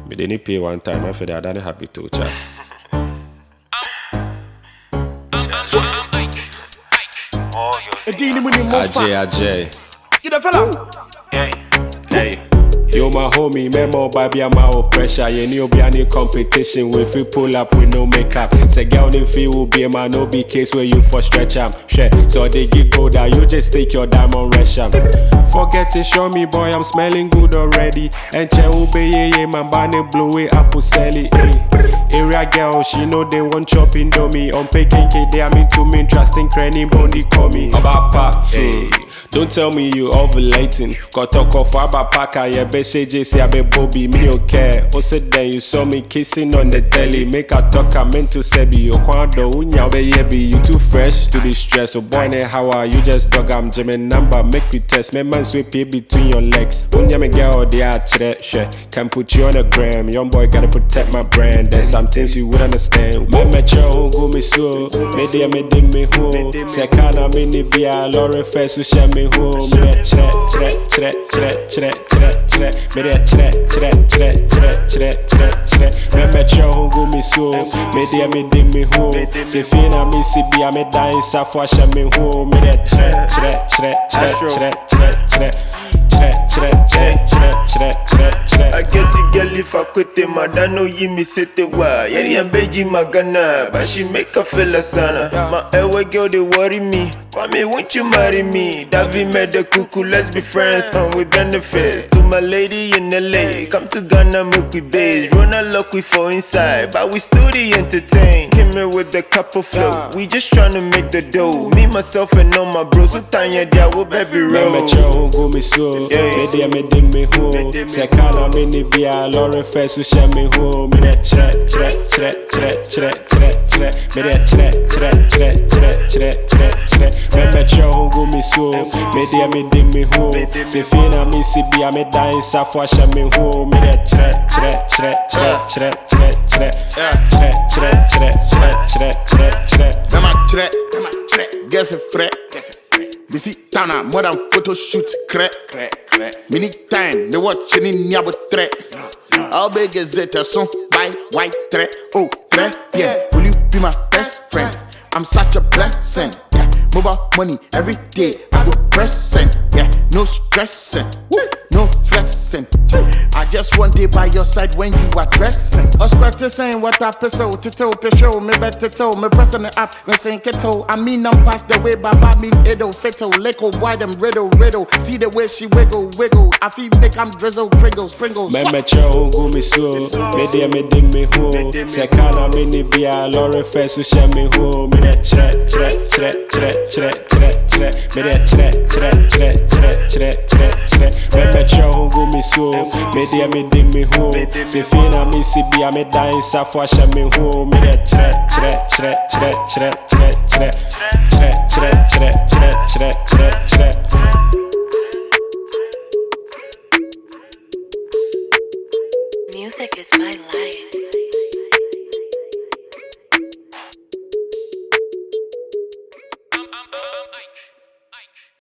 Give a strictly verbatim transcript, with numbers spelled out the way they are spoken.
Me didn't pay one time, I feel I don't happy to chat. Ajay, Ajay. You the fella? Hey, hey. Yo, my homie, memo, baby, I'm out pressure. You know, be any competition. If we pull up with no makeup, say, girl, if you will be a man, no be case where you for stretch am. So they get colder, you just take your diamond rush am. Forget to show me, boy, I'm smelling good already. And che obey, yeah, man, banning blow it, apple sell it. Area girl, she know they want chopping dummy. On picking K, they are mean to me, trusting cranny, bony call me. About pop, hey. Don't tell me you ovulating. Got talk off about packer, yeah, be say J C, I be Bobby, me no care. Also then you saw me kissing on the telly. Make a talk, I meant to say be your quando, unya be yeah be you too fresh to be stressed. So boy, ne how are you just dog? I'm Jimmy number, make me test. Me man sweep it between your legs. Unya me girl, they are chere, can put you on a gram. Young boy gotta protect my brand. There's some things you would understand. Me me cho go me so, me dia me dig me ho. Sekana me ni bia, Lauren Fest so share me ho. Me da chere, chere, chere, chere, chere, chere. Me da chere, chere, chere, chere, chere, chere, chere. Me me cho go me so, me dia me dig me ho. Se fina me si bia me da insa fo share me ho. Me da chere, chere, chere, chere, chere, chere, chere. I get it, girl, if I quit it, madano, you me set the wa. Yeri and Beji Magana, but she make a fella sana. My ewe girl, they worry me. Kwame, won't you marry me? Davi made the cuckoo, let's be friends, and we benefits. To my lady in L A, come to Ghana, make we base. Run a lock, we fall inside, but we still the entertain. Came here with the couple flow, we just tryna make the dough. Me, myself, and all my bros, who tanya, dia, wo baby roll. Me cho go me so, me dia me dig me ho. Sekana me ni bia, Lauren Fest so share me ho. Me da chere, chere, chere, chere, chere, chere, chere. Me da chere, chere, chere, chere, chere, chere, chere. Me me cho go me so, me dia me dig me ho. Se fina me si bia me da insa fo share me ho. Me da chere, chere, chere, chere, chere, chere, chere, chere, chere, chere, chere, chere, chere. Me ma chere, me ma chere. Guess it fret, guess it fret. Me see Tana more than photo shoot, crack, crack, crack. Me need time, they watching in yabo tre. How big is it? A song by white tre. Oh, tre, yeah. Will you be my best friend? I'm such a blessing, yeah. Mobile money every day, I go pressing, yeah. No stressing, woo. No flexing. I just one day by your side when you are dressing. Oscar saying what I so to tell show me better toe. Me pressing it up, me saying keto. I mean I'm past the way, but I mean edo feto. Leko wide and riddle riddle. See the way she wiggle wiggle. I feel like I'm drizzle Pringles Pringles. Me me cho go me so, me dia me dig me ho. Sekana me ni bia, Lauren Fest so share me ho. Me da chere chere chere chere chere chere chere. Me da chere chere chere chere chere chere chere. Me cho go me so, me dia me dig me ho. Se fina me si bia me da insa fo share me ho. Me da chere chere chere chere chere chere chere chere chere chere chere chere chere chere. Music is my life.